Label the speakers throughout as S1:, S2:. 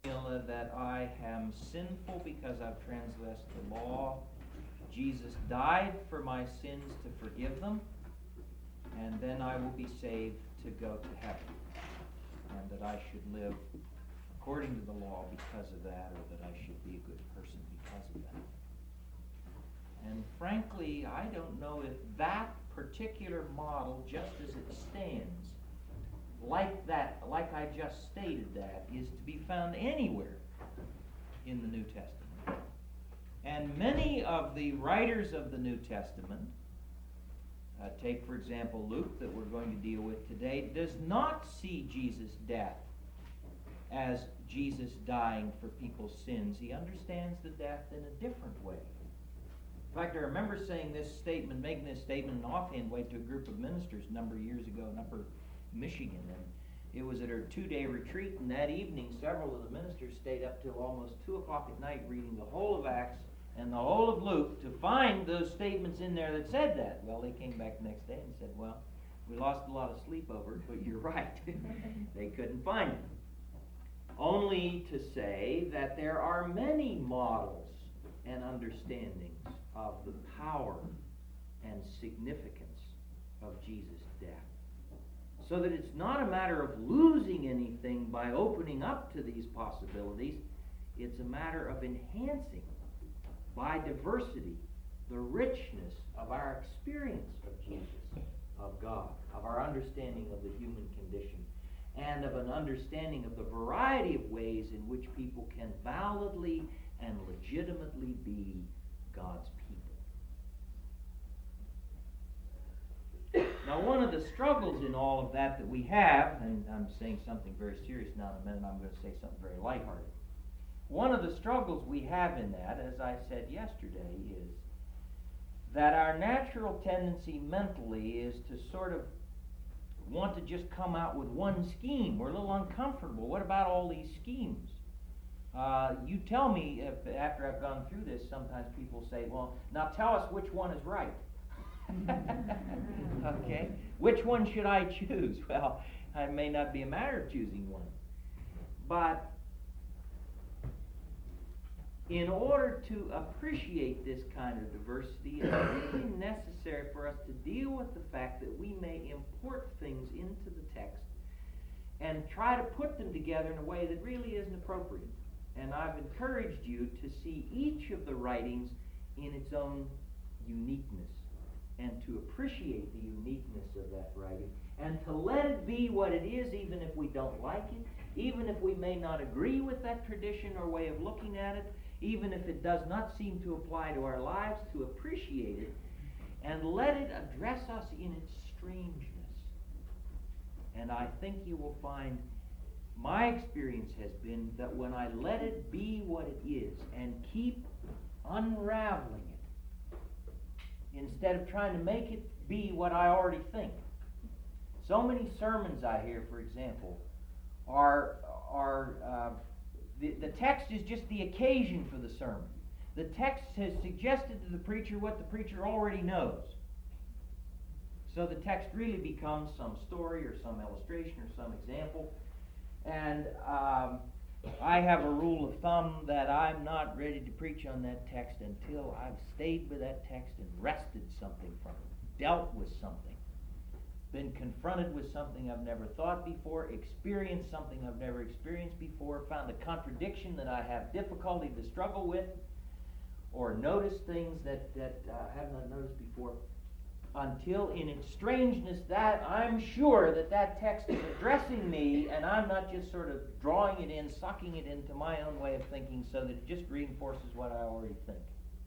S1: That I am sinful because I've transgressed the law. Jesus died for my sins to forgive them, and then I will be saved to go to heaven, and that I should live according to the law because of that, or that I should be a good person because of that. And frankly, I don't know if that particular model, just as it stands, like I just stated that, is to be found anywhere in the New Testament. And many of the writers of the New Testament, take for example Luke, that we're going to deal with today, does not see Jesus' death as Jesus dying for people's sins. He understands the death in a different way. In fact, I remember making this statement in an offhand way to a group of ministers a number of years ago in Upper Michigan, and it was at our 2-day retreat, and that evening several of the ministers stayed up till almost 2 o'clock at night reading the whole of Acts and the whole of Luke to find those statements in there that said that. Well, they came back the next day and said, well, we lost a lot of sleep over it, but you're right. They couldn't find it. Only to say that there are many models and understandings of the power and significance of Jesus' death. So that it's not a matter of losing anything by opening up to these possibilities. It's a matter of enhancing, by diversity, the richness of our experience of Jesus, of God, of our understanding of the human condition, and of an understanding of the variety of ways in which people can validly and legitimately be God's people. Now, one of the struggles in all of that we have, and I'm saying something very serious now, in a minute I'm going to say something very lighthearted. One of the struggles we have in that, as I said yesterday, is that our natural tendency mentally is to sort of want to just come out with one scheme. We're a little uncomfortable. What about all these schemes? You tell me, if after I've gone through this, sometimes people say, well, now tell us which one is right. Okay? Which one should I choose? Well, it may not be a matter of choosing one. But in order to appreciate this kind of diversity, it's really necessary for us to deal with the fact that we may import things into the text and try to put them together in a way that really isn't appropriate. And I've encouraged you to see each of the writings in its own uniqueness, and to appreciate the uniqueness of that writing, and to let it be what it is, even if we don't like it, even if we may not agree with that tradition or way of looking at it, even if it does not seem to apply to our lives, to appreciate it, and let it address us in its strangeness. And I think you will find, my experience has been that when I let it be what it is and keep unraveling it, instead of trying to make it be what I already think. So many sermons I hear, for example, the text is just the occasion for the sermon. The text has suggested to the preacher what the preacher already knows. So the text really becomes some story or some illustration or some example. And I have a rule of thumb that I'm not ready to preach on that text until I've stayed with that text and wrested something from it, dealt with something, been confronted with something I've never thought before, experienced something I've never experienced before, found a contradiction that I have difficulty to struggle with, or noticed things that I have not noticed before, until in its strangeness that I'm sure that text is addressing me, and I'm not just sort of drawing it in, sucking it into my own way of thinking so that it just reinforces what I already think.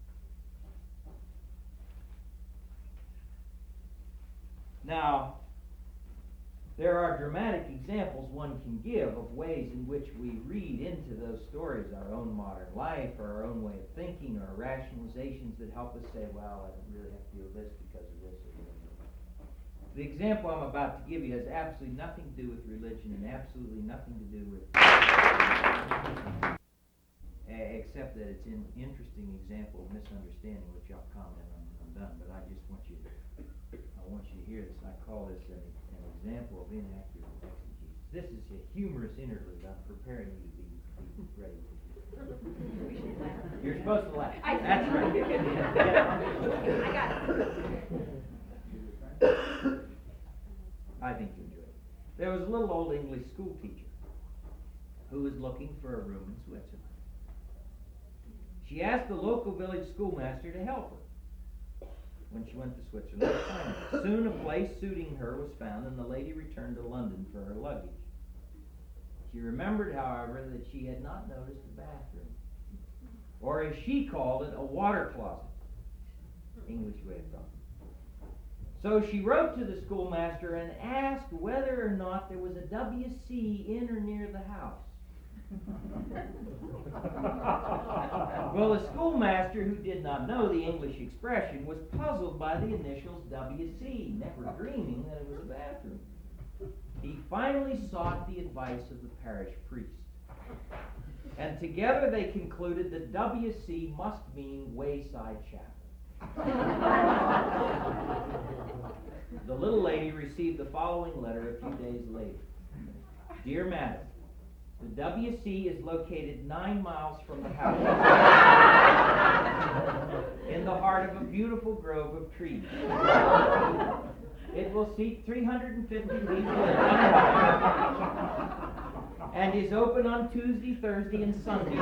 S1: Now, there are dramatic examples one can give of ways in which we read into those stories our own modern life, or our own way of thinking, or rationalizations that help us say, well, I don't really have to deal with this because of this. The example I'm about to give you has absolutely nothing to do with religion and absolutely nothing to do with except that it's an interesting example of misunderstanding, which I'll comment on when I'm done. But I want you to hear this. I call this an example of inaccurate exegesis. This is a humorous interlude. I'm preparing you to be ready. You're supposed to laugh. That's right.
S2: I got it.
S1: I think you enjoy it. There was a little old English school teacher who was looking for a room in Switzerland. She asked the local village schoolmaster to help her when she went to Switzerland to find her. Soon a place suiting her was found, and the lady returned to London for her luggage. She remembered, however, that she had not noticed a bathroom, or as she called it, a water closet. English way of talking. So she wrote to the schoolmaster and asked whether or not there was a WC in or near the house. Well, the schoolmaster, who did not know the English expression, was puzzled by the initials WC, never dreaming that it was a bathroom. He finally sought the advice of the parish priest. And together they concluded that WC must mean Wayside Chapel. The little lady received the following letter a few days later. Dear Madam, the WC is located 9 miles from the house in the heart of a beautiful grove of trees. It will seat 350 people in one and is open on Tuesday, Thursday, and Sunday.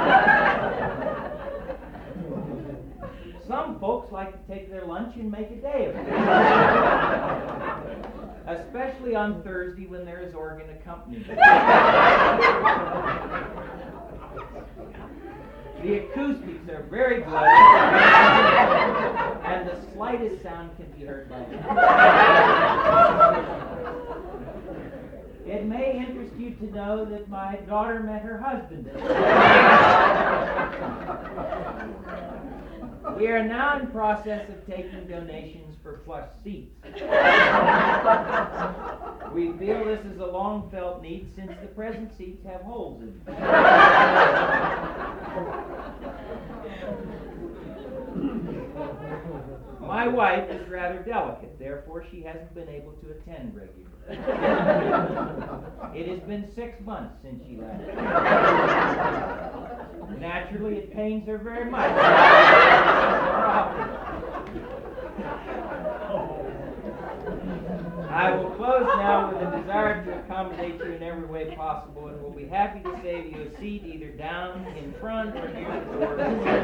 S1: Some folks like to take their lunch and make a day of it, especially on Thursday when there is organ accompaniment. The acoustics are very good, and the slightest sound can be heard by anyone. It may interest you to know that my daughter met her husband. We are now in process of taking donations for plush seats. We feel this is a long-felt need since the present seats have holes in them. My wife is rather delicate, therefore she hasn't been able to attend regularly. It has been 6 months since she left. Naturally, it pains her very much. I will close now with a desire to accommodate you in every way possible, and will be happy to save you a seat either down in front or near the door.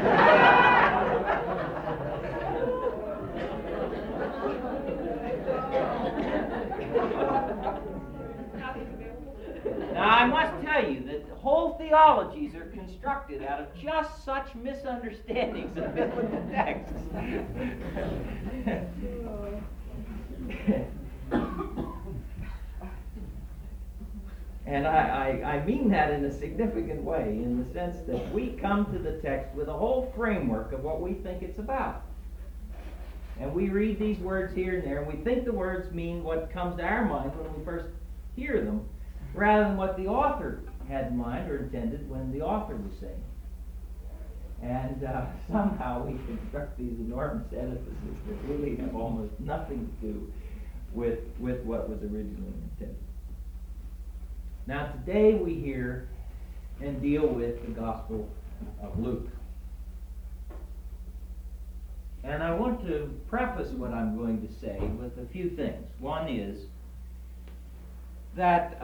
S1: Now, I must tell you that whole theologies are constructed out of just such misunderstandings of biblical texts. And I mean that in a significant way, in the sense that we come to the text with a whole framework of what we think it's about. And we read these words here and there, and we think the words mean what comes to our mind when we first hear them, rather than what the author had in mind or intended when the author was saying. And somehow we construct these enormous edifices that really have almost nothing to do with what was originally intended. Now today we hear and deal with the Gospel of Luke. And I want to preface what I'm going to say with a few things. One is that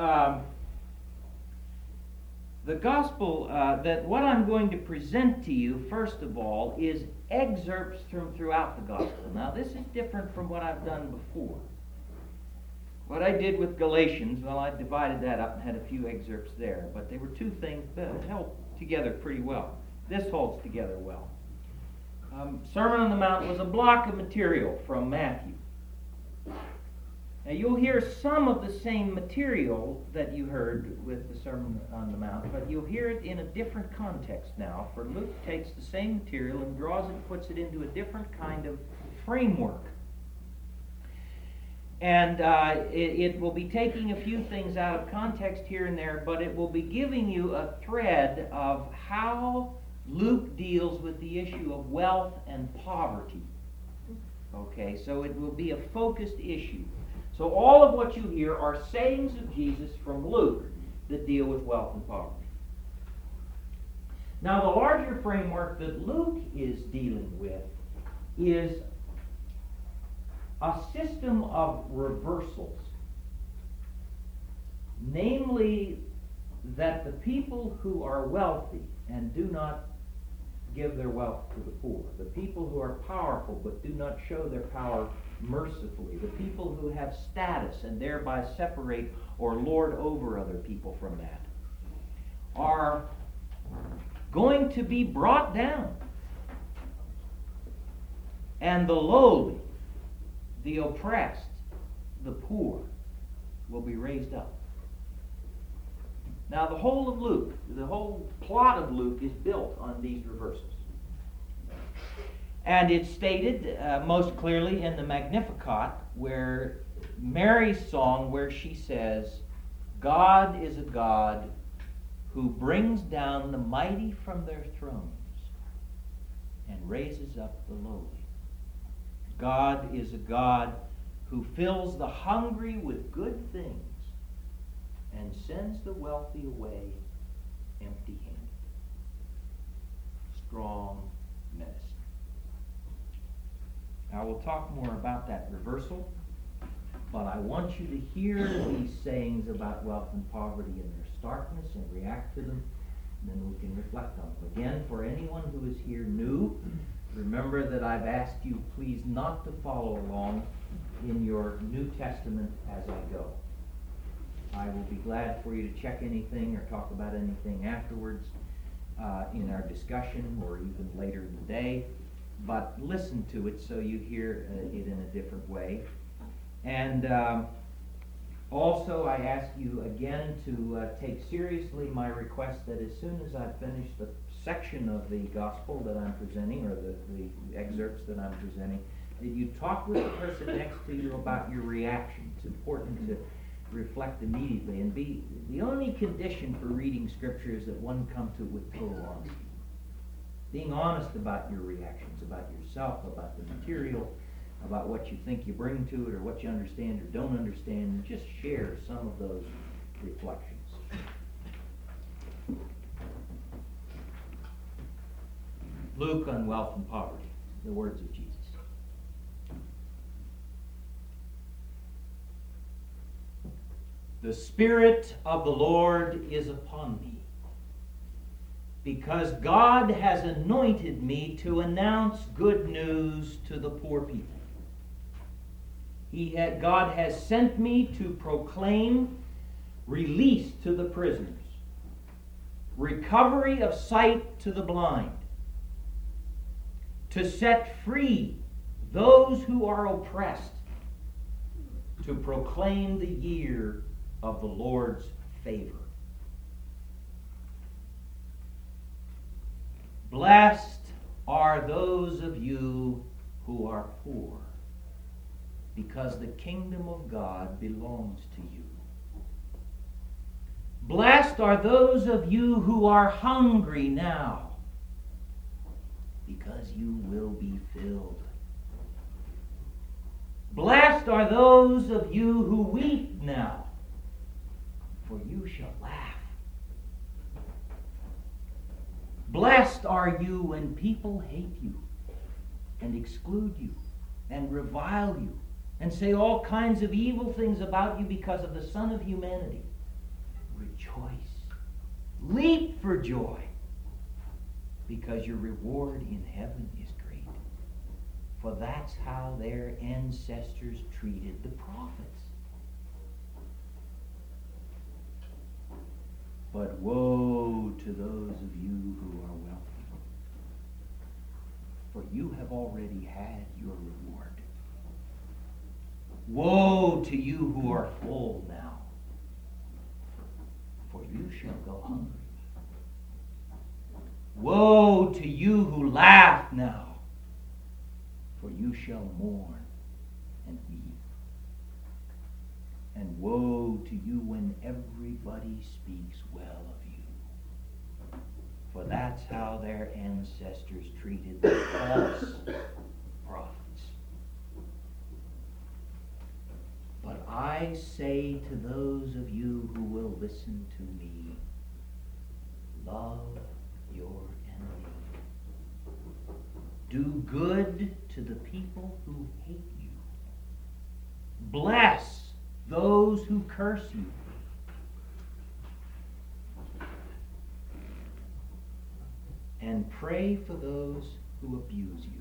S1: the Gospel, that what I'm going to present to you, first of all, is excerpts from throughout the Gospel. Now this is different from what I've done before. What I did with Galatians, well, I divided that up and had a few excerpts there, but they were two things that held together pretty well. This holds together well. Sermon on the Mount was a block of material from Matthew. Now you'll hear some of the same material that you heard with the Sermon on the Mount, but you'll hear it in a different context now, for Luke takes the same material and draws it, puts it into a different kind of framework. And it will be taking a few things out of context here and there, but it will be giving you a thread of how Luke deals with the issue of wealth and poverty. Okay, so it will be a focused issue. So all of what you hear are sayings of Jesus from Luke that deal with wealth and poverty. Now, the larger framework that Luke is dealing with is a system of reversals. Namely, that the people who are wealthy and do not give their wealth to the poor, the people who are powerful but do not show their power mercifully, the people who have status and thereby separate or lord over other people from that, are going to be brought down. And the lowly, the oppressed, the poor will be raised up. Now, the whole of Luke, the whole plot of Luke is built on these reversals. And it's stated most clearly in the Magnificat, where Mary's song, where she says, God is a God who brings down the mighty from their thrones and raises up the lowly. God is a God who fills the hungry with good things and sends the wealthy away empty-handed. Strong medicine. Now we'll talk more about that reversal, but I want you to hear these sayings about wealth and poverty in their starkness and react to them, and then we can reflect on them. Again, for anyone who is here new, remember that I've asked you please not to follow along in your New Testament as I go. I will be glad for you to check anything or talk about anything afterwards in our discussion or even later in the day, but listen to it so you hear it in a different way. And also I ask you again to take seriously my request that as soon as I finish the section of the gospel that I'm presenting, or the excerpts that I'm presenting, that you talk with the person next to you about your reaction. It's important to reflect immediately, and be the only condition for reading Scripture is that one come to it with total honesty. Being honest about your reactions, about yourself, about the material, about what you think you bring to it, or what you understand or don't understand, and just share some of those reflections. Luke on wealth and poverty, the words of Jesus. The Spirit of the Lord is upon me, because God has anointed me to announce good news to the poor people. God has sent me to proclaim release to the prisoners, recovery of sight to the blind, to set free those who are oppressed, to proclaim the year of the Lord's favor. Blessed are those of you who are poor, because the kingdom of God belongs to you. Blessed are those of you who are hungry now, because you will be filled. Blessed are those of you who weep now, for you shall laugh. Blessed are you when people hate you and exclude you and revile you and say all kinds of evil things about you because of the Son of Humanity. Rejoice. Leap for joy, because your reward in heaven is great. For that's how their ancestors treated the prophets. But woe to those of you who are wealthy, for you have already had your reward. Woe to you who are full now, for you shall go hungry. Woe to you who laugh now, for you shall mourn and weep. And woe to you when everybody speaks well of you, for that's how their ancestors treated the false prophets. But I say to those of you who will listen to me, love your enemy. Do good to the people who hate you. Bless those who curse you. And pray for those who abuse you.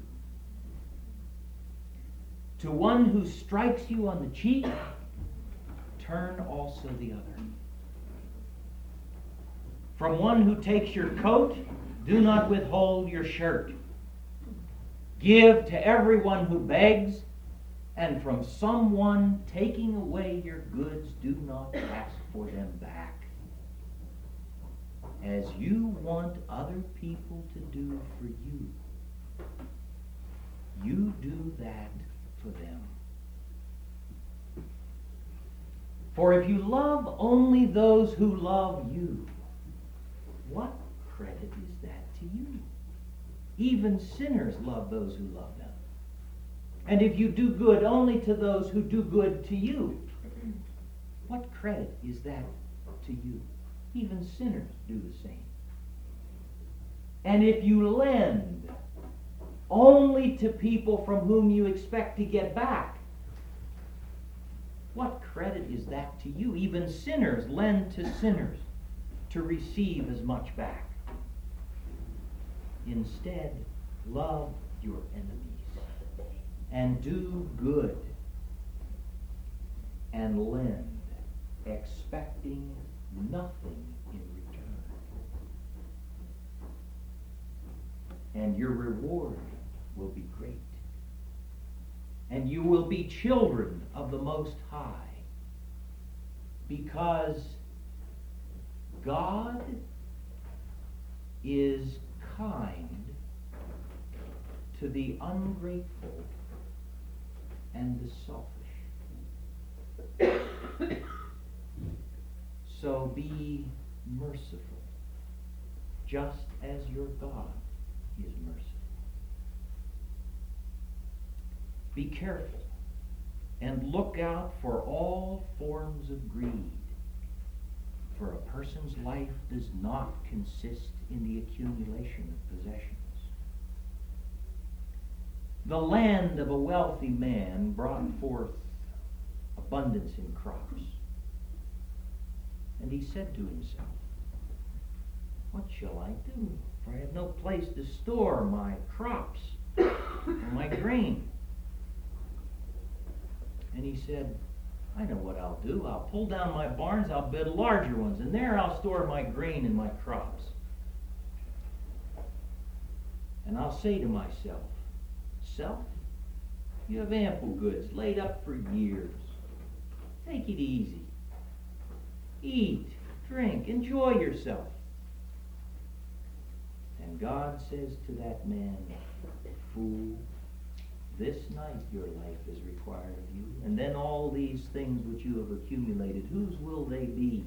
S1: To one who strikes you on the cheek, turn also the other. From one who takes your coat, do not withhold your shirt. Give to everyone who begs, and from someone taking away your goods, do not ask for them back. As you want other people to do for you, you do that for them. For if you love only those who love you, what credit is that to you? Even sinners love those who love them. And if you do good only to those who do good to you, what credit is that to you? Even sinners do the same. And if you lend only to people from whom you expect to get back, what credit is that to you? Even sinners lend to sinners to receive as much back. Instead, love your enemies and do good and lend, expecting nothing in return. And your reward will be great. And you will be children of the Most High, because God is kind to the ungrateful and the selfish. So be merciful, just as your God is merciful. Be careful and look out for all forms of greed, for a person's life does not consist in the accumulation of possessions. The land of a wealthy man brought forth abundance in crops. And he said to himself, what shall I do? For I have no place to store my crops or my grain. And he said, I know what I'll do. I'll pull down my barns, I'll build larger ones, and there I'll store my grain and my crops. And I'll say to myself, self, you have ample goods laid up for years. Take it easy. Eat, drink, enjoy yourself. And God says to that man, fool, this night your life is required of you, and then all these things which you have accumulated, whose will they be?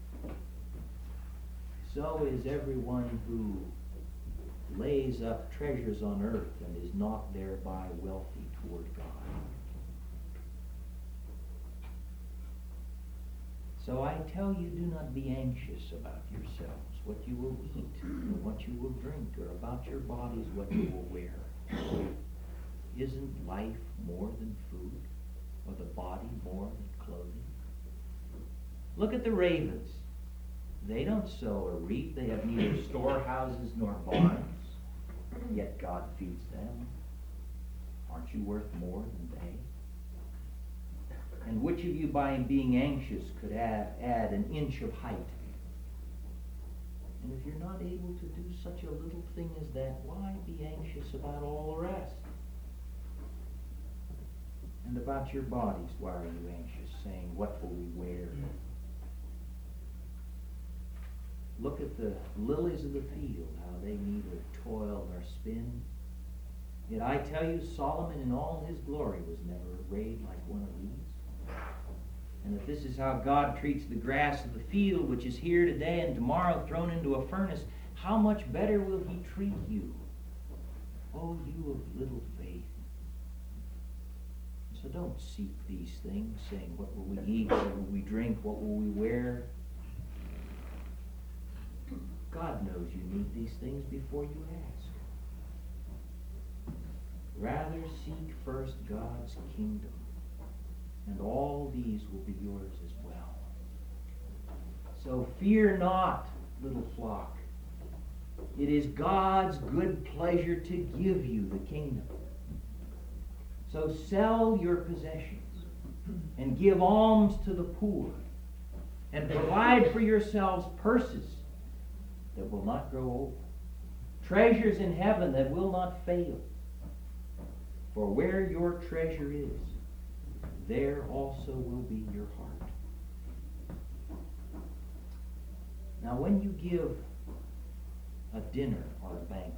S1: So is everyone who lays up treasures on earth and is not thereby wealthy toward God. So I tell you, do not be anxious about yourselves, what you will eat, or what you will drink, or about your bodies, what you will wear. Isn't life more than food, or the body more than clothing? Look at the ravens. They don't sow or reap. They have neither storehouses nor barns. Yet God feeds them. Aren't you worth more than they? And which of you, by being anxious, could add an inch of height? And if you're not able to do such a little thing as that, why be anxious about all the rest? And about your bodies, why are you anxious, saying, what will we wear? Look at the lilies of the field, how they neither toil nor spin. Yet I tell you, Solomon in all his glory was never arrayed like one of these. And if this is how God treats the grass of the field, which is here today and tomorrow thrown into a furnace, how much better will he treat you, O you of little faith? So don't seek these things, saying, what will we eat, what will we drink, what will we wear? God knows you need these things before you ask. Rather seek first God's kingdom, and all these will be yours as well. So fear not, little flock. It is God's good pleasure to give you the kingdom. So sell your possessions and give alms to the poor, and provide for yourselves purses that will not grow old, treasures in heaven that will not fail. For where your treasure is, there also will be your heart. Now when you give a dinner or a banquet,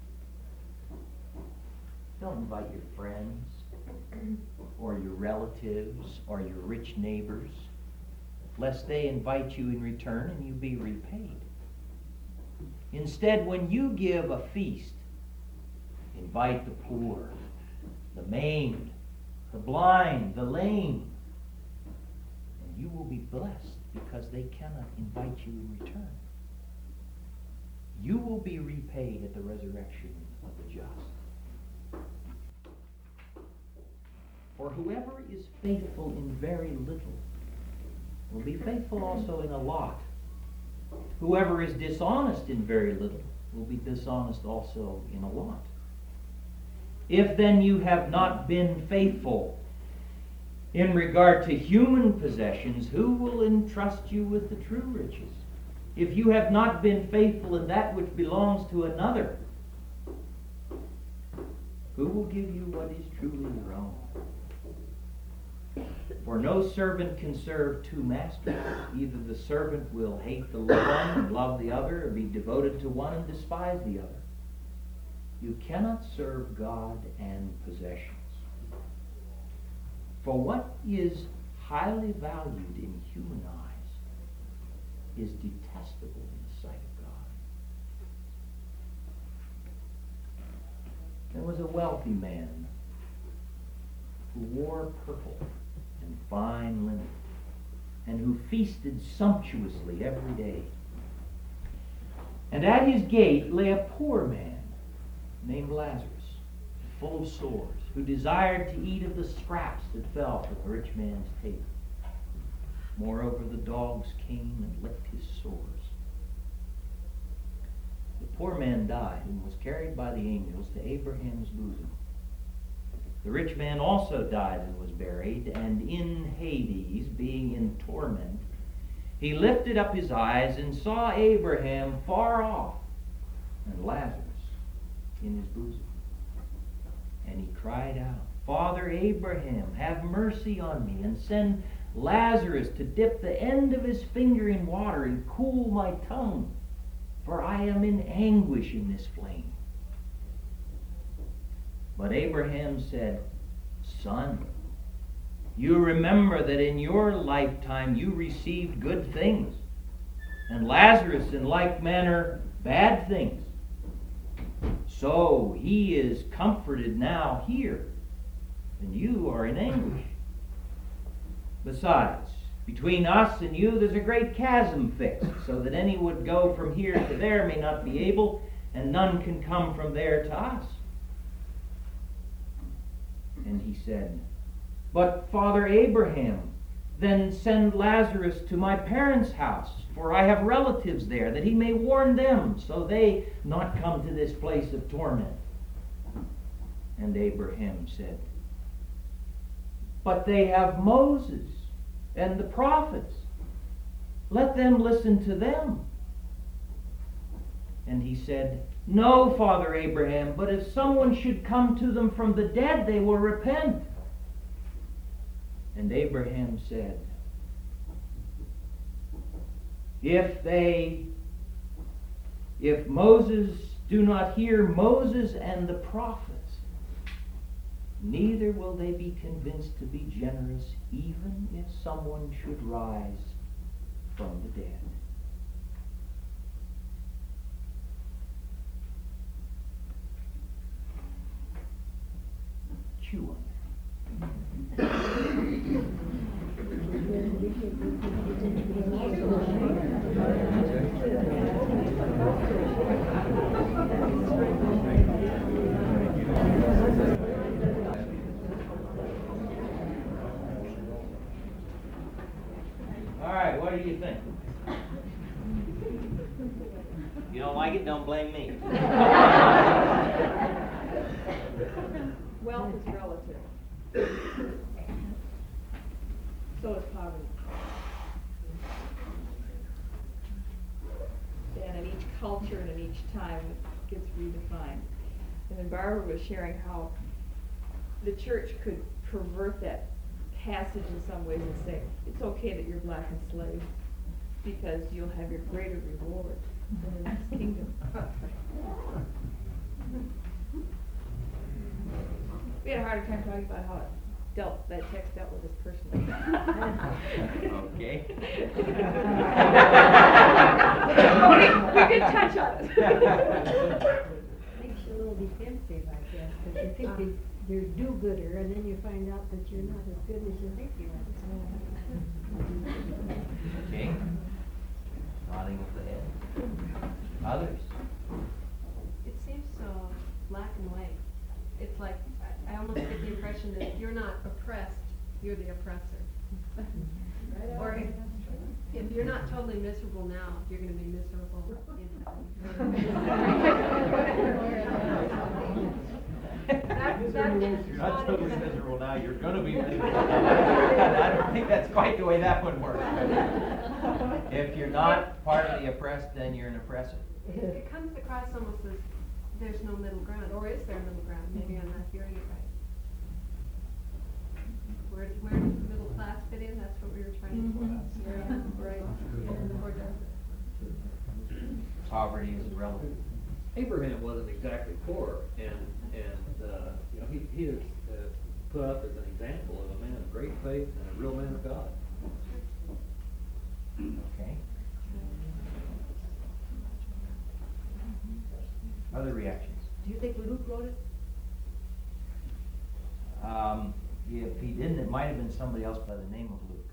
S1: don't invite your friends or your relatives or your rich neighbors, lest they invite you in return and you be repaid. Instead, when you give a feast, invite the poor, the maimed, the blind, the lame, and you will be blessed because they cannot invite you in return. You will be repaid at the resurrection of the just. For whoever is faithful in very little will be faithful also in a lot. Whoever is dishonest in very little will be dishonest also in a lot. If then you have not been faithful in regard to human possessions, who will entrust you with the true riches? If you have not been faithful in that which belongs to another, who will give you what is truly your own? For no servant can serve two masters. Either the servant will hate the one and love the other, or be devoted to one and despise the other. You cannot serve God and possessions. For what is highly valued in human eyes is detestable in the sight of God. There was a wealthy man who wore purple and fine linen, and who feasted sumptuously every day. And at his gate lay a poor man named Lazarus, full of sores, who desired to eat of the scraps that fell from the rich man's table. Moreover, the dogs came and licked his sores. The poor man died and was carried by the angels to Abraham's bosom. The rich man also died and was buried, and in Hades, being in torment, he lifted up his eyes and saw Abraham far off, and Lazarus in his bosom. And he cried out, Father Abraham, have mercy on me, and send Lazarus to dip the end of his finger in water and cool my tongue, for I am in anguish in this flame. But Abraham said, Son, you remember that in your lifetime you received good things, and Lazarus in like manner bad things. So he is comforted now here, and you are in anguish. Besides, between us and you there's a great chasm fixed, so that any would go from here to there may not be able, and none can come from there to us. And he said, But Father Abraham, then send Lazarus to my parents' house, for I have relatives there, that he may warn them, so they not come to this place of torment. And Abraham said, But they have Moses and the prophets. Let them listen to them. And he said, No, Father Abraham, but if someone should come to them from the dead, they will repent. And Abraham said, If Moses do not hear Moses and the prophets, neither will they be convinced to be generous, even if someone should rise from the dead. Chew on that. All right, what do you think? If you don't like it, don't blame me.
S2: Wealth is relative. So is poverty. And in each culture and in each time, it gets redefined. And then Barbara was sharing how the church could pervert that passage in some ways and say, it's okay that you're black and slave, because you'll have your greater reward in the next kingdom. We had a harder time talking about how that text dealt with us personally.
S1: Okay.
S2: we did touch on it.
S3: Makes you a little defensive, I guess, because you think you're do-gooder, and then you find out that you're not as good as you think you are.
S1: Okay. Nodding of the head. Others?
S4: It seems so black and white. It's like, I almost get the impression that if you're not oppressed, you're the oppressor. Or if you're not totally miserable now, you're going to be miserable in
S1: You're not totally miserable now, you're gonna be miserable. I don't think that's quite the way that one works. If you're not partly oppressed, then you're an oppressor.
S4: It comes across almost as there's no middle ground, or is there middle ground? Maybe I'm not hearing it right. Where does the middle class fit in? That's what we were trying to figure out.
S2: Right.
S4: Or does it?
S1: Poverty is irrelevant.
S5: Abraham wasn't exactly poor, and you know, he is put up as an example of a man of great faith and a real man of God.
S1: Okay. Other reactions?
S3: Do you think Luke wrote it?
S1: If he didn't, it might have been somebody else by the name of Luke.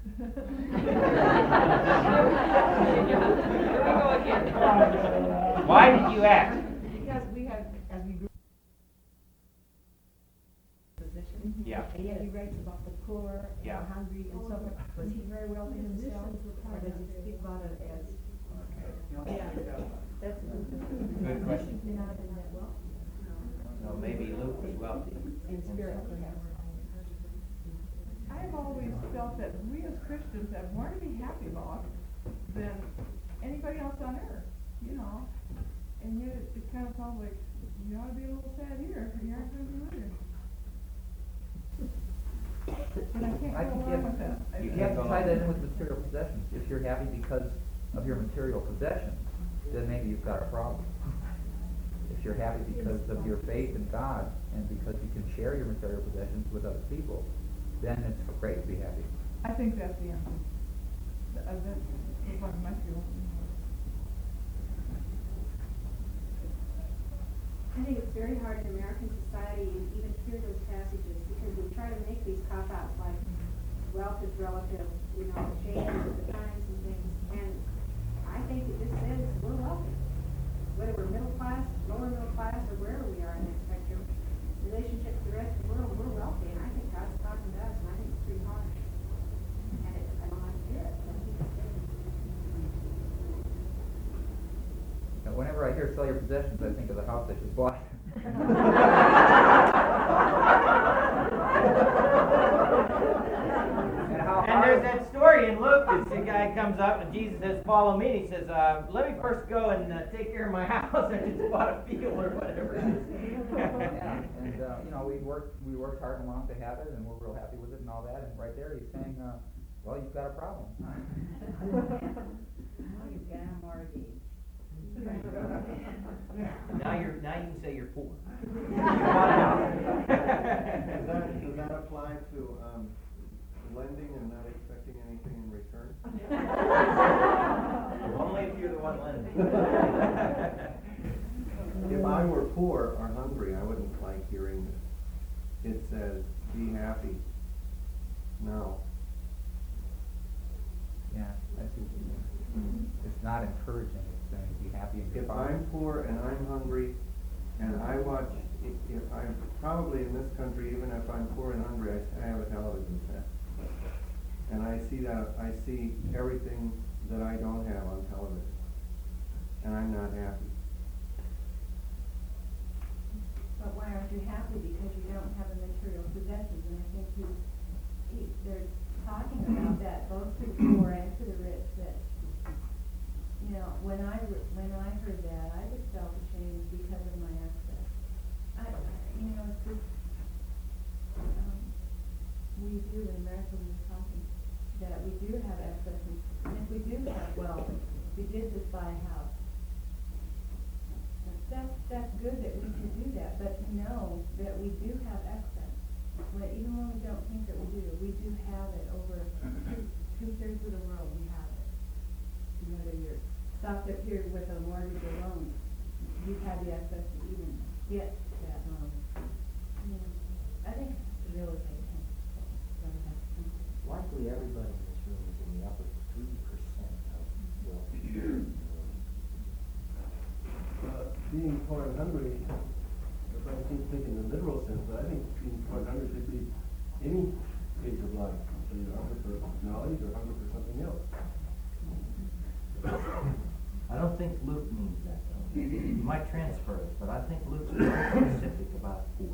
S2: Here we go again.
S1: Why did you ask?
S2: Because we had, as we grew position.
S1: Yeah.
S3: And yet he writes about the poor and
S1: Yeah.
S3: the hungry and so forth. Was he very wealthy himself, or does he speak about it as?
S2: Yeah, that's a good
S1: Good question.
S3: May not have been that wealthy.
S1: So maybe Luke was wealthy.
S3: In spirit, perhaps.
S6: I've always felt that we as Christians have more to be happy about than anybody else on earth, you know. And yet it kind of sounds like you ought to be a little sad here, or you aren't going to be later. But I can't
S7: I
S6: go
S7: think
S6: along with that.
S7: you have to tie that in with material possessions. If you're happy because of your material possessions, then maybe you've got a problem. If you're happy because of your faith in God and because you can share your material possessions with other people, then it's great to be happy.
S6: I think that's the answer. That's what my feeling.
S8: I think it's very hard in American society to even hear those passages because we try to make these cop-outs like wealth is relative, you know, change with the times and things. And I think it just says we're wealthy. Whether we're middle class, lower middle class, or wherever we are in that spectrum, relationship to the rest of the world, we're wealthy. And I think God's talking to us, and I think it's pretty hard. And I don't like to hear it, but I think it's good.
S7: Now, whenever I hear sell your possessions, I think of the house I just bought.
S1: And there's that story in Luke, this guy comes up and Jesus says, follow me, and he says, let me first go and take care of my house. I just bought a field or whatever it is.
S7: Yeah, and you know, we worked hard and long to have it, and we're real happy with it and all that. And right there, he's saying, well, you've got a problem.
S3: Now you've got a mortgage.
S1: Now you can say you're poor.
S9: Does that apply to lending and not expecting anything in return?
S1: Only if you're the one lending.
S9: If I were poor or hungry, I wouldn't like hearing this. It says, be happy. No.
S7: It's not encouraging, it's saying be happy in your
S9: If
S7: poverty.
S9: I'm poor and I'm hungry, and I watch, if I'm, probably in this country, even if I'm poor and hungry, I have a television set. And I see everything that I don't have on television. And I'm not happy.
S8: But why aren't you happy? Because you don't have the material possessions, and I think they're talking about that both to the poor and to the rich, that, you know, when I heard that, I just felt ashamed because of my access. You know, it's just, we do, in America, we're talking that we do have access, and if we do have wealth, we did just buy a house. That's good that we can do that, but to know that we do have excess, even when we don't think that we do have it over two-thirds of the world, we have it. Whether you're stopped up here with a mortgage or loan, you have the access to even get that loan. I think it's a realization.
S1: Likely everybody in this room is in the upper 3% of wealth.
S10: Being poor and hungry, if I think in the literal sense, but I think being poor and hungry could be any stage of life. So you're hungry for knowledge or hungry for something else.
S1: I don't think Luke means that, though. You might transfer it, but I think Luke's very specific about poor.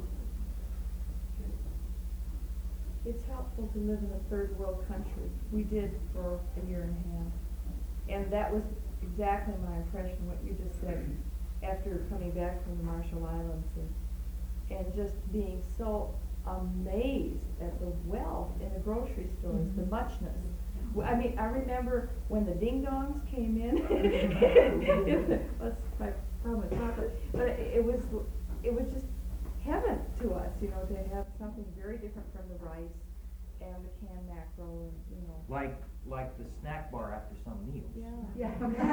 S2: It's helpful to live in a third world country. We did for a year and a half. And that was exactly my impression, what you just said, after coming back from the Marshall Islands and just being so amazed at the wealth in the grocery stores, the muchness. I mean, I remember when the ding-dongs came in. That's my problem with chocolate. But it was just heaven to us, you know, to have something very different from the rice and the canned mackerel, and, you know.
S1: Like the snack bar after some meal.
S2: Yeah.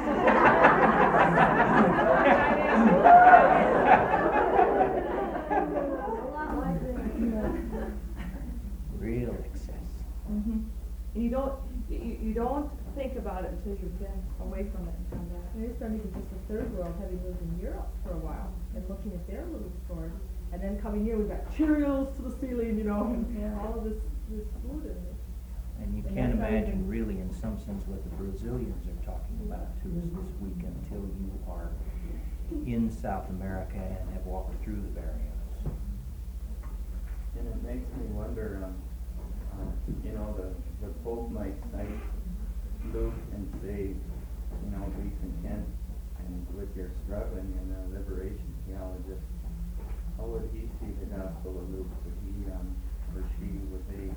S3: A lot like that.
S1: Real excess.
S2: Mm-hmm. And you don't think about it until you've been away from it and come back.
S6: It's not even just the third world, having lived in Europe for a while and looking at their little stores, and then coming here, we've got Cheerios to the ceiling, you know, and all of this food in it.
S1: And you
S6: And
S1: can't
S6: that's not
S1: imagine
S6: even-
S1: really in some sense what the Brazilians are talking about to us this week until you are in South America and have walked through the barrios.
S11: And it makes me wonder, you know, the Pope might cite Luke and say, you know, be content and with your struggling in a liberation theologist. How would he see the Gospel of Luke? Would he or she, would they,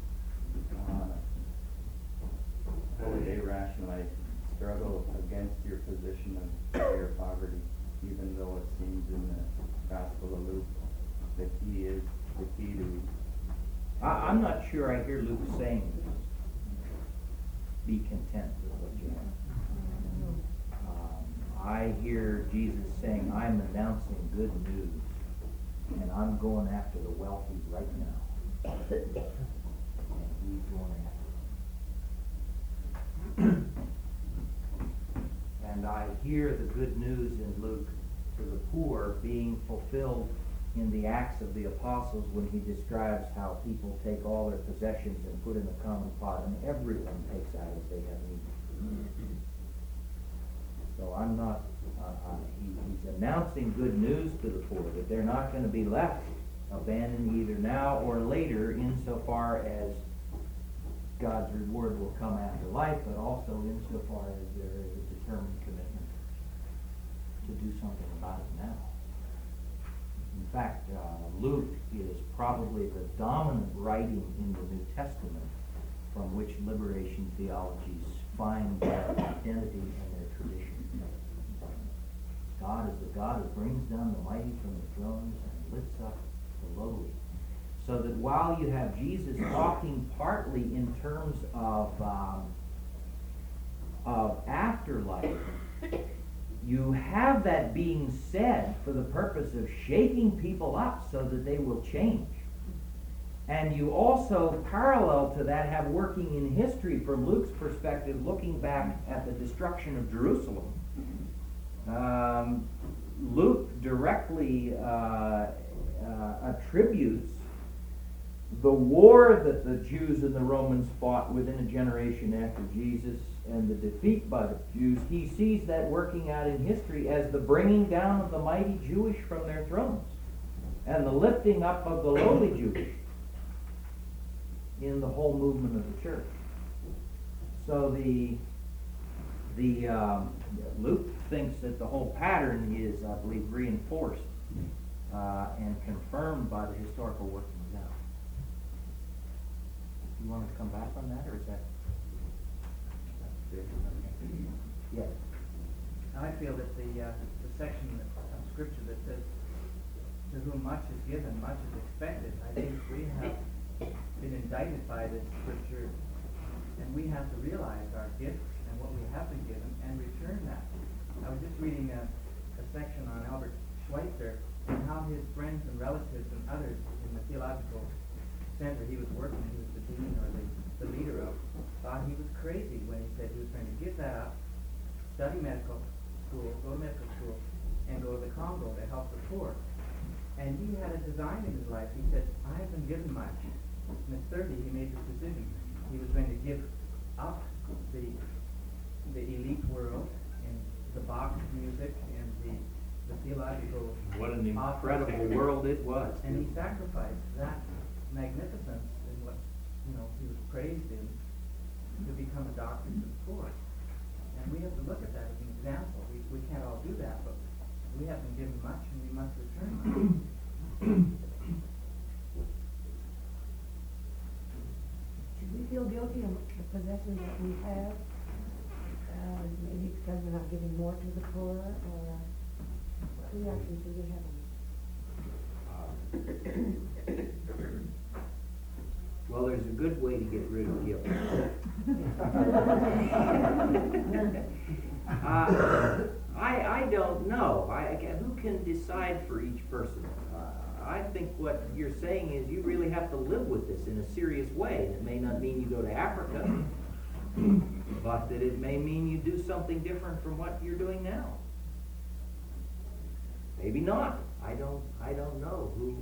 S11: how would they rationalize struggle against your position of severe poverty, even though it seems in the Gospel of Luke the key to
S1: I'm not sure I hear Luke saying this. Be content with what you have. I hear Jesus saying, I'm announcing good news, and I'm going after the wealthy right now. And he's going after them. And I hear the good news in Luke to the poor being fulfilled in the Acts of the Apostles when he describes how people take all their possessions and put in a common pot, and everyone takes out as they have need. So I'm not, he's announcing good news to the poor, that they're not going to be left abandoned either now or later insofar as God's reward will come after life, but also insofar as there is a determined commitment to do something about it now. In fact, Luke is probably the dominant writing in the New Testament from which liberation theologies find their identity and their tradition. God is the God who brings down the mighty from the thrones and lifts up the lowly. So that while you have Jesus talking partly in terms of afterlife, you have that being said for the purpose of shaking people up so that they will change. And you also, parallel to that, have working in history from Luke's perspective, looking back at the destruction of Jerusalem. Luke directly attributes the war that the Jews and the Romans fought within a generation after Jesus and the defeat by the Jews. He sees that working out in history as the bringing down of the mighty Jewish from their thrones and the lifting up of the lowly Jewish in the whole movement of the church. So Luke thinks that the whole pattern is, I believe, reinforced and confirmed by the historical workings out. You want to come back on that, or is that? Yes.
S7: I feel that the section of Scripture that says, "To whom much is given, much is expected," I think we have been indicted by this Scripture, and we have to realize our gifts and what we have been given and return that. I was just reading a section on Albert Schweitzer and how his friends and relatives and others in the theological center he was working, he was the dean or the leader of, thought he was crazy when he said he was going to give that up, study medical school, go to medical school, and go to the Congo to help the poor. And he had a design in his life. He said, "I have been given much." And at 30, he made this decision. He was going to give up the elite world and the Bach music and the theological
S1: What an incredible world it was.
S7: and he sacrificed that magnificence in what he was praised in to become a doctor to the poor. And we have to look at that as an example. We can't all do that, but we have been given much and we must return much.
S3: Should we feel guilty of the possessions that we have? Maybe because we're not giving more to the poor, or what reactions do we have on this?
S1: Well, there's a good way to get rid of guilt. I don't know. Who can decide for each person? I think what you're saying is you really have to live with this in a serious way. And it may not mean you go to Africa, but that it may mean you do something different from what you're doing now. Maybe not. I don't know who.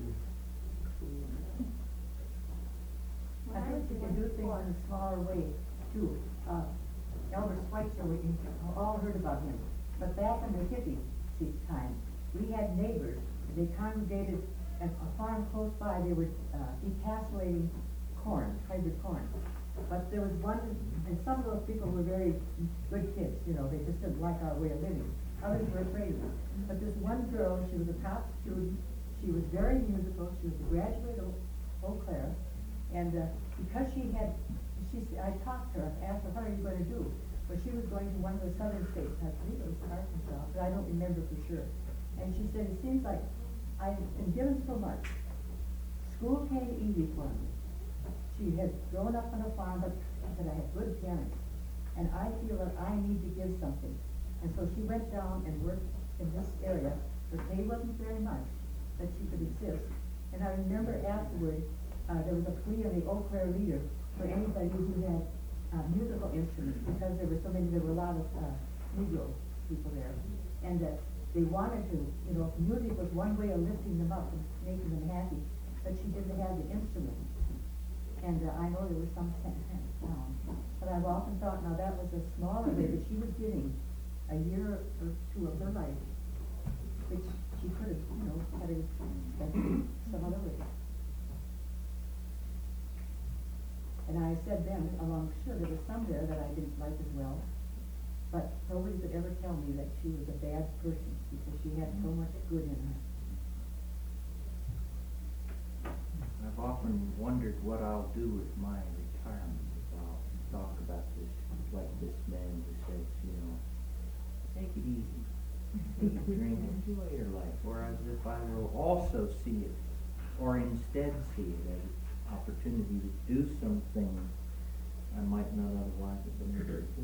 S12: I think you can do things in a smaller way, too. Elder Schweitzer, we all heard about him. But back in the hippie time, we had neighbors. They congregated at a farm close by. They were encapsulating corn, hybrid corn. But there was one, and some of those people were very good kids, they just didn't like our way of living. Others were afraid of it. But this one girl, she was a top student. She was very musical. She was a graduate of Eau Claire. And because I talked to her, asked her, "What are you going to do?" Well, she was going to one of the southern states, I believe it was Arkansas, but I don't remember for sure. And she said, "It seems like I've been given so much. School came easy for me." She had grown up on a farm, but she said, "I had good parents, and I feel that I need to give something." And so she went down and worked in this area. Her pay wasn't very much, but she could exist. And I remember afterward, there was a plea in the Eau Claire Leader for anybody who had musical instruments, because there were a lot of Negro people there, and that they wanted to, music was one way of lifting them up and making them happy, but she didn't have the instrument. And I know there was some sound, but I've often thought, now that was a smaller way, but she was giving a year or two of her life, which she could have, had spent some other way. And I said then, sure, there was some there that I didn't like as well, but nobody could ever tell me that she was a bad person, because she had so much good in her.
S1: I've often wondered what I'll do with my retirement. I'll talk about this, like this man who says, take it easy, take a drink, enjoy your life, whereas if I will also see it, or instead see it as an opportunity to do some things I might not otherwise have been able to do.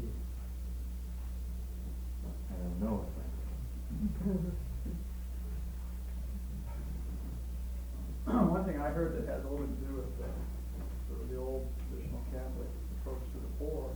S1: I don't know if
S13: One thing I heard that has a little bit to do with poor.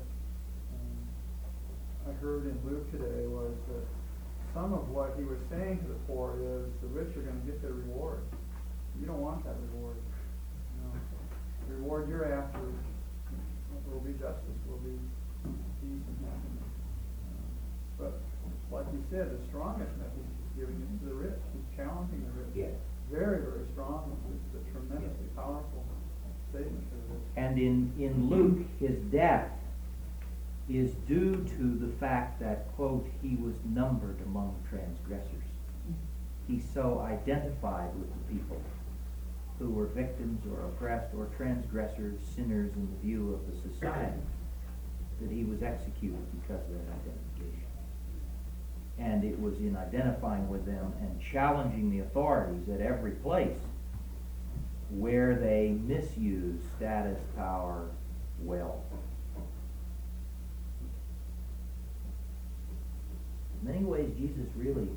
S13: I heard in Luke today was that some of what he was saying to the poor is the rich are going to get their reward. You don't want that reward. You know, the reward you're after will be justice, will be peace and happiness. But like you said, the strongest message he's giving is to the rich. He's challenging the rich.
S1: Yes.
S13: Very, very strong. It's a tremendously powerful statement to the rich.
S1: And in Luke, his death is due to the fact that, quote, he was numbered among transgressors. He so identified with the people who were victims or oppressed or transgressors, sinners in the view of the society, that he was executed because of that identification. And it was in identifying with them and challenging the authorities at every place where they misuse status, power, wealth. In many ways, Jesus really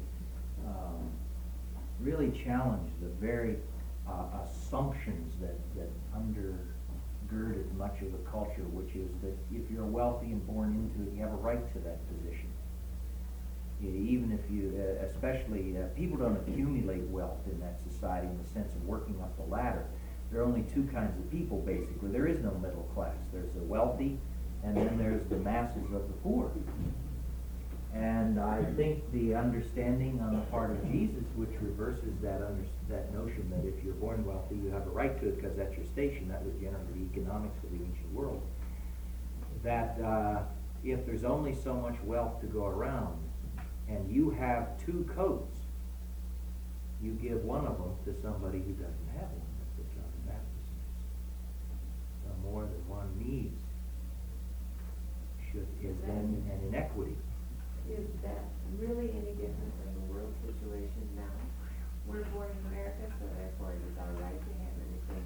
S1: challenged the very assumptions that undergirded much of the culture, which is that if you're wealthy and born into it, you have a right to that position. Even if you, especially, people don't accumulate wealth in that society in the sense of working up the ladder. There are only two kinds of people, basically. There is no middle class. There's the wealthy, and then there's the masses of the poor. And I think the understanding on the part of Jesus, which reverses that notion that if you're born wealthy, you have a right to it because that's your station. That was generally the economics of the ancient world. That if there's only so much wealth to go around, and you have two coats, you give one of them to somebody who doesn't have one. That's what John the Baptist says. The more than one needs is then an inequity.
S3: Is that really any different than the world situation now? We're born in America, so therefore it is our right to have everything.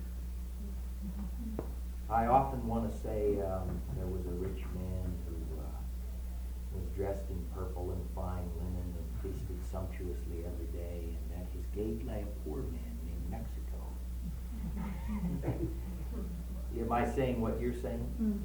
S1: I often want to say there was a rich man who was dressed in purple and fine linen and feasted sumptuously every day, and at his gate lay a poor man named Mexico. Am I saying what you're saying?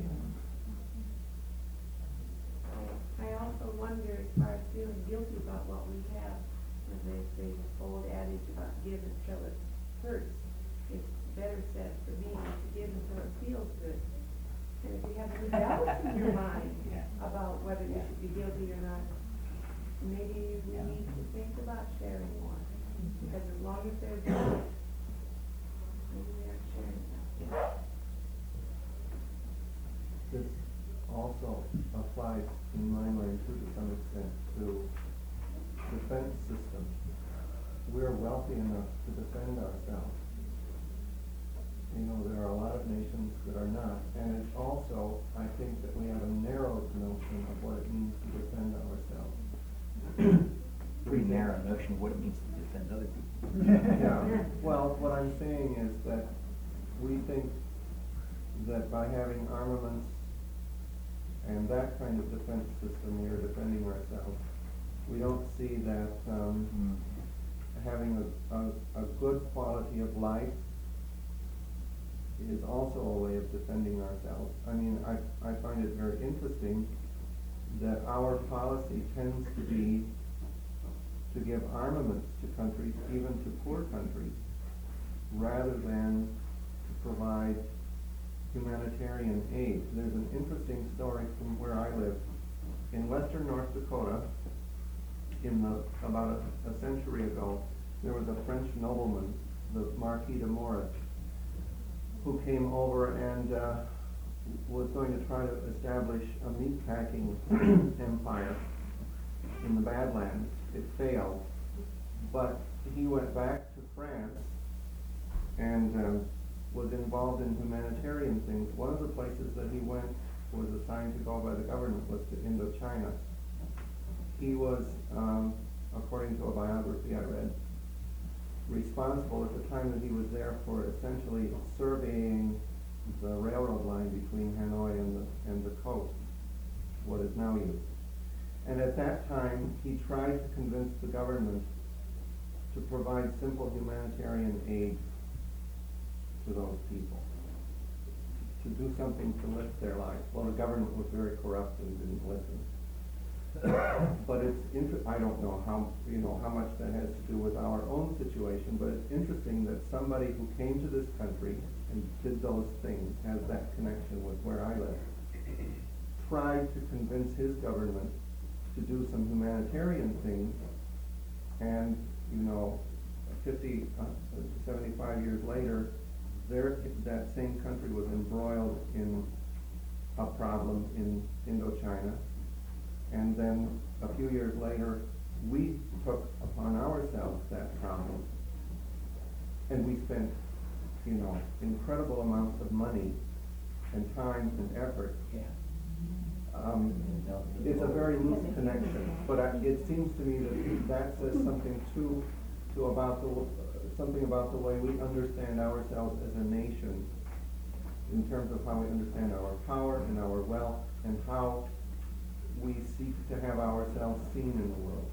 S3: I also wonder, as far as feeling guilty about what we have, when they say the old adage about give until it hurts, it's better said for me to give until it feels good. And if you have any doubts in your mind about whether you should be guilty or not, maybe we need to think about sharing more. Because as long as there's guilt, maybe we aren't sharing enough.
S9: This also applies, in my mind, too, to some extent, to defense systems. We're wealthy enough to defend ourselves. You know, there are a lot of nations that are not. And it's also, I think, that we have a narrowed notion of what it means to defend ourselves.
S1: Pretty narrow notion of what it means to defend other people.
S9: Yeah. Well, what I'm saying is that we think that by having armaments and that kind of defense system, we are defending ourselves. We don't see that having a good quality of life is also a way of defending ourselves. I mean, I find it very interesting that our policy tends to be to give armaments to countries, even to poor countries, rather than to provide humanitarian aid. There's an interesting story from where I live. In western North Dakota, about a century ago, there was a French nobleman, the Marquis de Moritz, who came over and was going to try to establish a meatpacking empire in the Badlands. It failed, but he went back to France and was involved in humanitarian things. One of the places that he went, was assigned to go by the government, was to Indochina. He was, according to a biography I read, responsible at the time that he was there for essentially surveying the railroad line between Hanoi and the coast, what is now used. And at that time, he tried to convince the government to provide simple humanitarian aid to those people. to do something to lift their life. Well, the government was very corrupt and didn't listen. But I don't know how much that has to do with our own situation, but it's interesting that somebody who came to this country and did those things, has that connection with where I live, tried to convince his government to do some humanitarian things, and 75 years later, that same country was embroiled in a problem in Indochina, and then a few years later, we took upon ourselves that problem, and we spent, incredible amounts of money and time and effort.
S1: Yeah.
S9: It's a very loose connection, but it seems to me that says something about the way we understand ourselves as a nation, in terms of how we understand our power and our wealth, and how we seek to have ourselves seen in the world.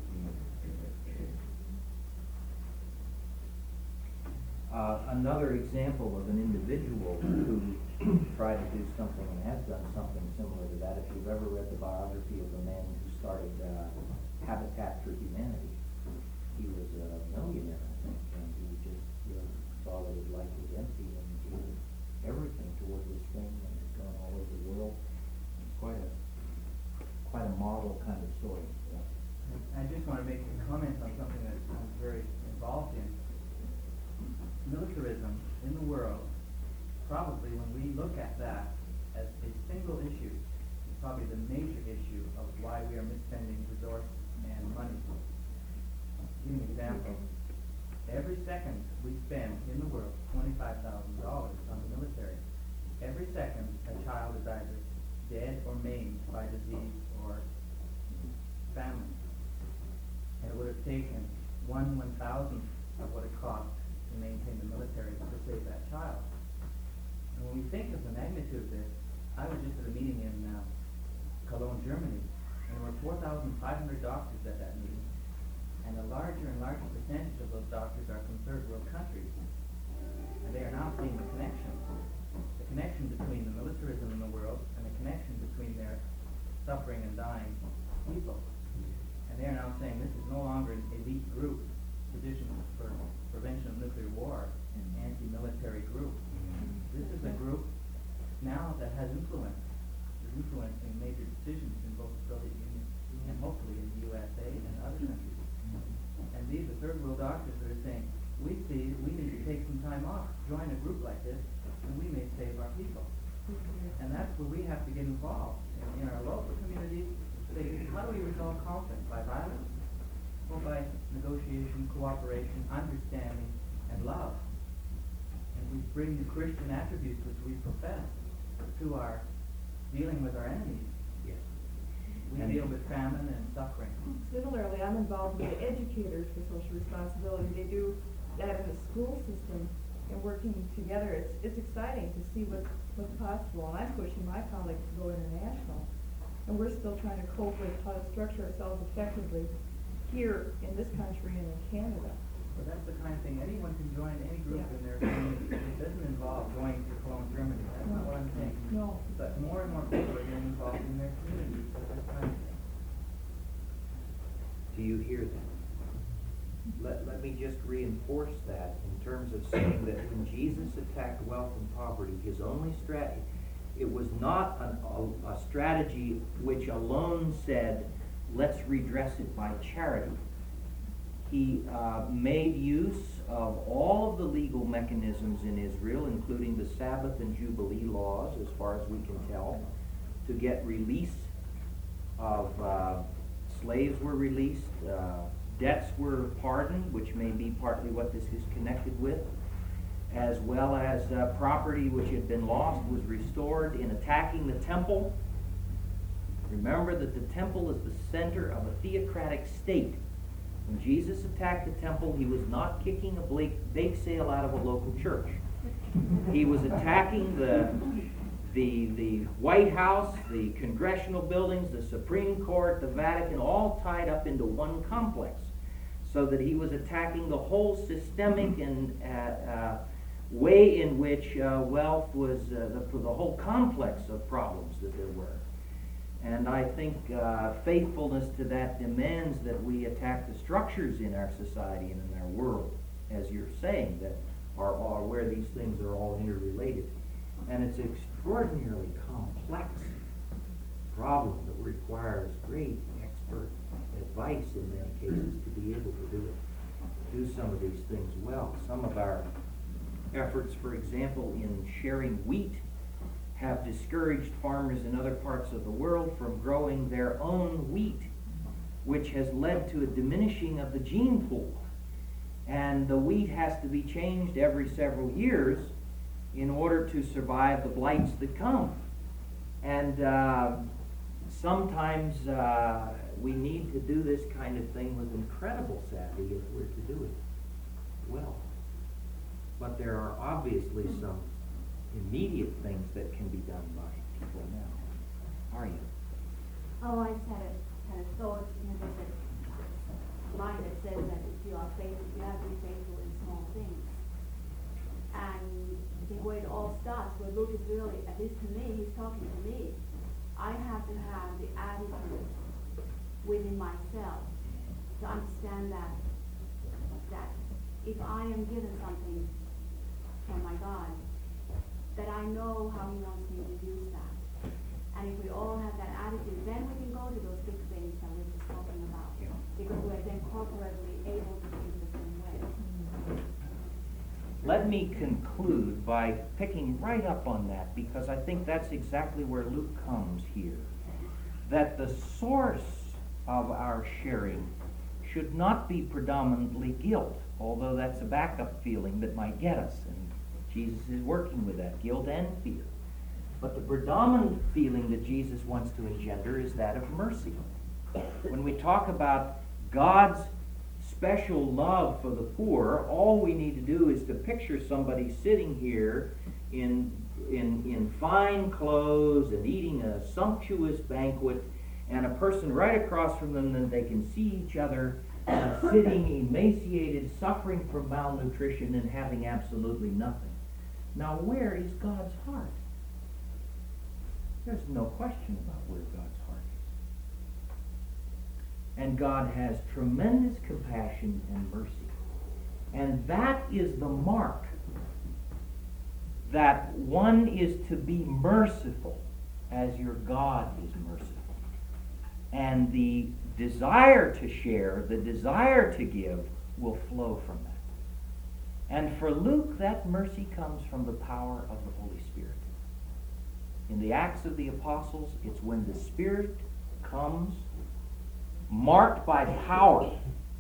S1: Another example of an individual who tried to do something and has done something similar to that, if you've ever read the biography of the man who started Habitat for Humanity, he was a millionaire, I think, and he just saw that his life was empty and he gave everything toward this thing, and it's gone all over the world. Quite a model kind of story.
S14: I just want to make a comment on something that I'm very involved in. Militarism in the world, probably when we look at that as a single issue, is probably the major issue of why we are misspending resources and money. I'll give you an example. Every second we spend in the world $25,000 on the military. Every second a child is either dead or maimed by disease or famine. And it would have taken 1/1000th of what it cost to maintain the military to save that child. And when we think of the magnitude of this, I was just at a meeting in Cologne, Germany, and there were 4,500 doctors at that meeting, and a larger and larger percentage of those doctors are from third world countries. And they are now seeing the connection between the militarism in the world and the connection between their suffering and dying people. And they are now saying this is no longer an elite group, tradition for prevention of nuclear war, an anti-military group. This is a group now that has influencing major decisions in both the Soviet Union and hopefully in the USA and other countries. And these are third world doctors that are saying, we see we need to take some time off, join a group like this, and we may save our people. And that's where we have to get involved in our local communities. Say, how do we resolve conflict? By violence? Or by negotiation, cooperation, understanding, and love? And we bring the Christian attributes which we profess to our dealing with our enemies.
S1: Yes.
S14: We deal with famine and suffering.
S2: Similarly, I'm involved with the educators for social responsibility. They do that in the school system and working together. It's exciting to see what's possible. And I'm pushing my colleagues to go international. And we're still trying to cope with how to structure ourselves effectively here in this country and in Canada.
S14: Well, that's the kind of thing, anyone can join any group in their community. It doesn't involve going to Cologne, Germany. That's not what I'm saying.
S2: No.
S14: But more and more people are getting involved in their communities with this kind of thing.
S1: Do you hear that? Let me just reinforce that in terms of saying that when Jesus attacked wealth and poverty, his only strategy, it was not a strategy which alone said, let's redress it by charity. He made use of all of the legal mechanisms in Israel, including the Sabbath and Jubilee laws, as far as we can tell, to get release of slaves were released, debts were pardoned, which may be partly what this is connected with, as well as property which had been lost was restored in attacking the temple. Remember that the temple is the center of a theocratic state. When Jesus attacked the temple, he was not kicking a bake sale out of a local church. He was attacking the White House, the congressional buildings, the Supreme Court, the Vatican, all tied up into one complex. So that he was attacking the whole systemic and way in which wealth was for the whole complex of problems that there were. And I think faithfulness to that demands that we attack the structures in our society and in our world, as you're saying, that are where these things are all interrelated. And it's an extraordinarily complex problem that requires great expert advice in many cases to be able to do some of these things well. Some of our efforts, for example, in sharing wheat have discouraged farmers in other parts of the world from growing their own wheat, which has led to a diminishing of the gene pool. And the wheat has to be changed every several years in order to survive the blights that come. And sometimes we need to do this kind of thing with incredible savvy if we're to do it well. But there are obviously some immediate things that can be done by people now. Are you?
S8: Oh, I just had a thought, there's a line that says that if you are faithful, you have to be faithful in small things. And I think where it all starts, where Luke is really, at least to me, he's talking to me, I have to have the attitude within myself to understand that if I am given something from my God, that I know how he wants me to use that. And if we all have that attitude, then we can go to those big things that we're just talking about.
S1: Yeah.
S8: Because we're then corporately able to think the same way.
S1: Let me conclude by picking right up on that, because I think that's exactly where Luke comes here. That the source of our sharing should not be predominantly guilt, although that's a backup feeling that might get us, and Jesus is working with that, guilt and fear. But the predominant feeling that Jesus wants to engender is that of mercy. When we talk about God's special love for the poor, all we need to do is to picture somebody sitting here in fine clothes and eating a sumptuous banquet, and a person right across from them, and they can see each other sitting emaciated, suffering from malnutrition, and having absolutely nothing. Now, where is God's heart? There's no question about where God's heart is. And God has tremendous compassion and mercy. And that is the mark that one is to be merciful as your God is merciful. And the desire to share, the desire to give, will flow from that. And for Luke, that mercy comes from the power of the Holy Spirit. In the Acts of the Apostles, it's when the Spirit comes, marked by power,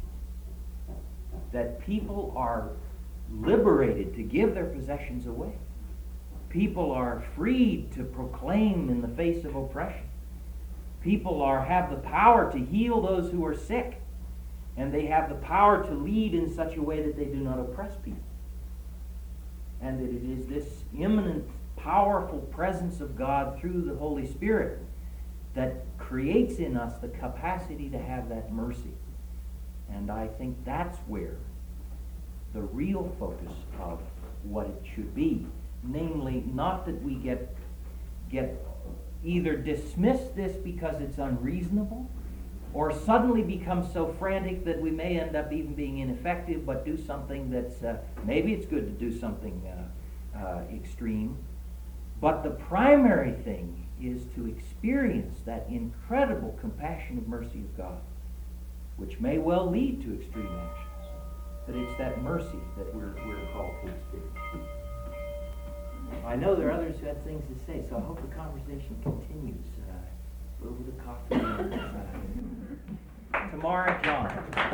S1: that people are liberated to give their possessions away. People are freed to proclaim in the face of oppression. People have the power to heal those who are sick. And they have the power to lead in such a way that they do not oppress people. And that it is this immanent, powerful presence of God through the Holy Spirit that creates in us the capacity to have that mercy. And I think that's where the real focus of what it should be. Namely, not that we get either dismiss this because it's unreasonable, or suddenly become so frantic that we may end up even being ineffective, but do something that's, maybe it's good to do something extreme. But the primary thing is to experience that incredible compassion and mercy of God, which may well lead to extreme actions. But it's that mercy that we're called to experience. I know there are others who have things to say, so I hope the conversation continues over the coffee. Tomorrow, John.